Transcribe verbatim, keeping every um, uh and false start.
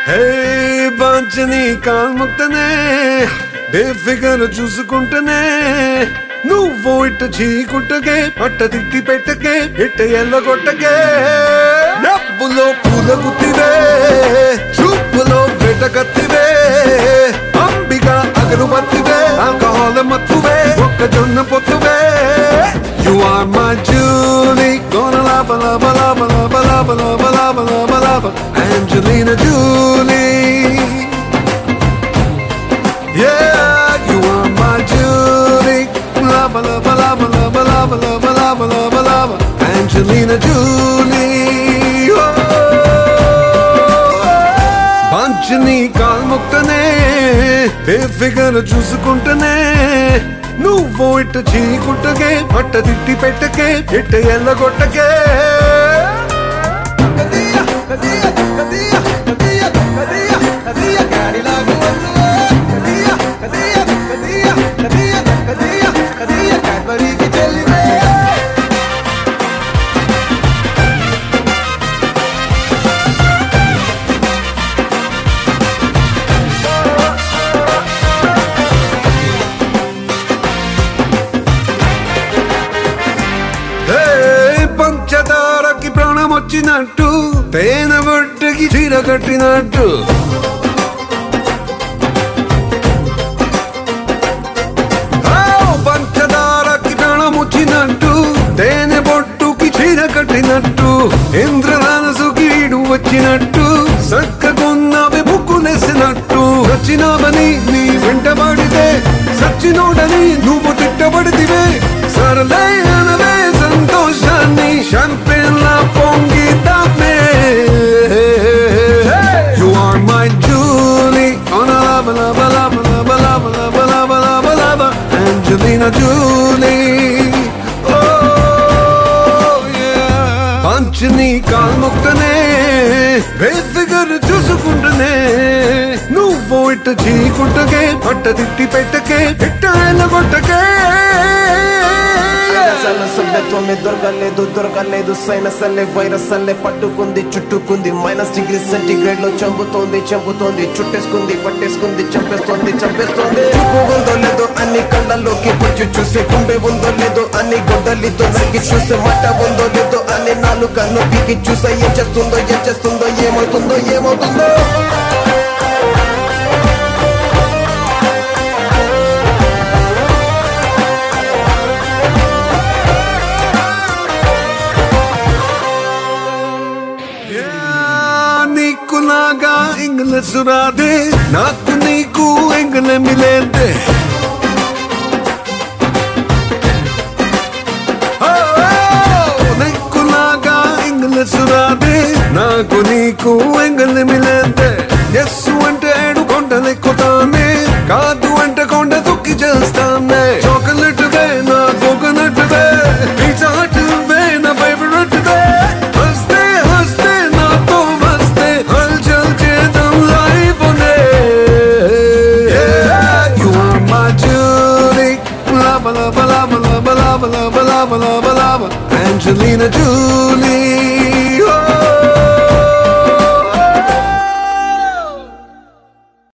హే బాంచని కాల్ముక్తనే బేఫిగర్ చూసుకుంటనే నువ్వు ఇట్ట చీకుట్టకే పట్ట తిట్టి పెట్టకే ఇట్ట ఎల్లగొట్టకే డబ్బులో పూల గుత్తివే చూపులో వెటగత్తివే అంబిగా అగరుబత్తివే ఆల్కహాల్ మత్తువే ఒక్కజొన్న పొత్తువే You are my Julie, gonna lava, lava, lava, lava, lava, lava, lava, lava, lava, Angelina Jolie. Yeah, you are my Julie, lava, lava, lava, lava, lava, lava, lava, lava, lava, Angelina Jolie. Oh, పంచని కాల్ముక్తనే బేఫిగర్ చూసుకుంటనే నువ్వు ఇట్ట చీకుట్టకే పట్ట తిట్టి పెట్టకే ఇట్ట ఎల్లగొట్టకే పంచదారకి ప్రాణం వచ్చినట్టు తేనె బొట్టుకి చీర కట్టినట్టు పంచదారకి ప్రాణం వచ్చినట్టు తేనె బొట్టుకి చీర కట్టినట్టు ఇంద్రధనసుకి ఈడు వచ్చినట్టు సక్కకున్నవి బుక్కులేసినట్టు వచ్చినావని నీ వెంటబడితే సచ్చినోడని నువ్వు తిట్టబడితివే సరళే అనవే సంతోషాన్ని షాంపెన్లా పొంగితామే You are my Julie, oh na lava lava lava lava lava lava lava lava lava Angelina Jolie. Oh yeah, పంచని కాల్ముక్తనే బేఫిగర్ చూసుకుంటనే నువ్వు ఇట్ట చీకుట్టకే పట్ట తిట్టి పెట్టకే ఇట్ట ఎల్లగొట్టకే సభ్యత్వమే దొరకలేదు దొరకలేదు సైనస్ అల్లే వైరస్ అల్లే పట్టుకుంది చుట్టుకుంది మైనస్ డిగ్రీ సెంటిగ్రేడ్ లో చంపుతోంది చంపుతోంది చుట్టేసుకుంది పట్టేసుకుంది చంపేస్తోంది చంపేస్తోంది చూపు ఉందో లేదో అన్ని కళ్ళల్లోకి పొచ్చి చూసే గుండె ఉందో లేదో అన్ని గొడ్డలితో నరికి చూసే మట్ట ఉందో లేదో అన్ని నాలుగు కన్ను పీకి చూసే ఏం చేస్తుందో ఏం చేస్తుందో ఏమవుతుందో ఏమవుతుందో నీకులాగా ఇంగ్లీష్ రాదే నాకు నీకు ఎంగలే మిలేదే నీకులాగా ఇంగ్లీష్ రాదే నాకు నీకు ఎంగలే మిలేదే ఎస్సు అంటే ఏడు కొండలెక్కుతానే కాదు అంటే కొండ దుక్కి చేస్తానే చాక్లెట్ వే నా కోకోనట్ వే చాట్ వే నా ఫేవరెట్ వే హస్తే హస్తే నాతో వస్తే హల్చల్ చేద్దాం లైఫ్ నే You are my Julie, lava lava lava lava lava lava lava lava lava Angelina Jolie.